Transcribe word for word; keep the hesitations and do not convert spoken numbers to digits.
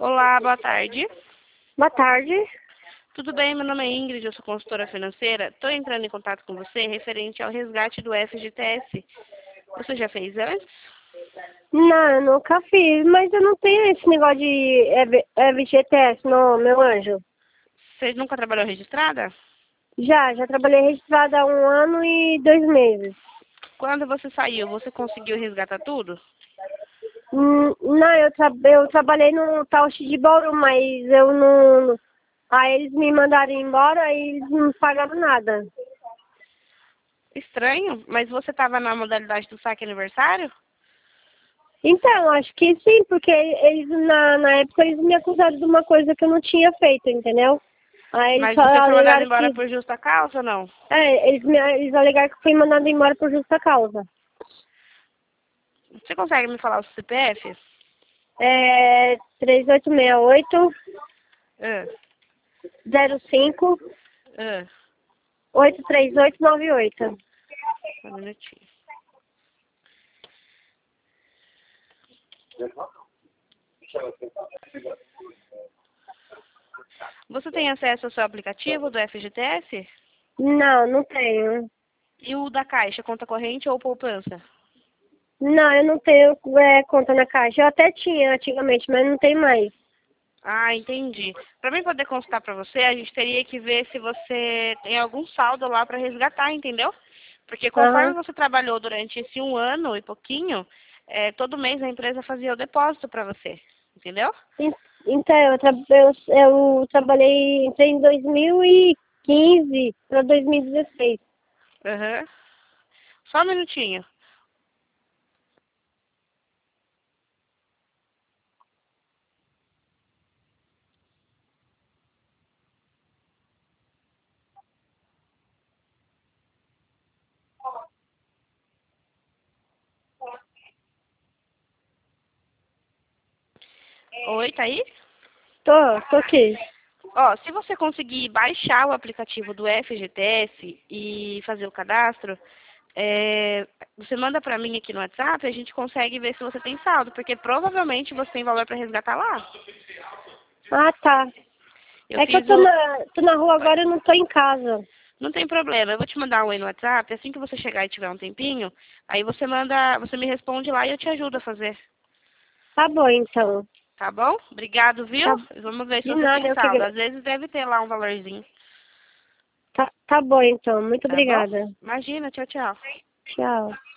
Olá, boa tarde. Boa tarde. Tudo bem? Meu nome é Ingrid, eu sou consultora financeira. Estou entrando em contato com você referente ao resgate do F G T S. Você já fez antes? Não, eu nunca fiz, mas eu não tenho esse negócio de F G T S, não, meu anjo. Você nunca trabalhou registrada? Já, já trabalhei registrada há um ano e dois meses. Quando você saiu, você conseguiu resgatar tudo? Hum, Não, eu, tra eu trabalhei no Tausch de Bauru, mas eu não... Aí eles me mandaram embora e eles não pagaram nada. Estranho, mas você estava na modalidade do saque aniversário? Então, acho que sim, porque eles, na, na época, eles me acusaram de uma coisa que eu não tinha feito, entendeu? Aí eles Mas só você foi mandado alegaram embora que... por justa causa ou não? É, eles, me, eles alegaram que eu fui mandado embora por justa causa. Você consegue me falar o C P F? É três oito seis oito, Ah, zero cinco, ah, oito três oito nove oito. só um minutinho. Você tem acesso ao seu aplicativo do F G T S? Não, não tenho. E o da Caixa, conta corrente ou poupança? Não, eu não tenho é, conta na Caixa. Eu até tinha antigamente, mas não tem mais. Ah, entendi. Para mim poder consultar para você, a gente teria que ver se você tem algum saldo lá para resgatar, entendeu? Porque conforme Aham. você trabalhou durante esse um ano e pouquinho, é, todo mês a empresa fazia o depósito para você, entendeu? En- Então, eu, tra eu, eu trabalhei, entrei em dois mil e quinze para dois mil e dezesseis. Aham. Só um minutinho. Oi, tá aí? Tô, tô aqui. Ó, se você conseguir baixar o aplicativo do F G T S e fazer o cadastro, é, você manda pra mim aqui no WhatsApp e a gente consegue ver se você tem saldo, porque provavelmente você tem valor para resgatar lá. Ah, tá. Eu É que eu fiz tô o... na, tô na rua agora, eu não tô em casa. Não tem problema, eu vou te mandar um oi no WhatsApp, assim que você chegar e tiver um tempinho, aí você manda, você me responde lá e eu te ajudo a fazer. Tá bom, então. Tá bom? Obrigado, viu? Tá, Vamos ver se de você tem nada, eu que... saldo. gra- Às vezes deve ter lá um valorzinho. Tá, tá bom, então. Muito Tá bom? obrigada. Imagina, tchau, tchau. Tchau.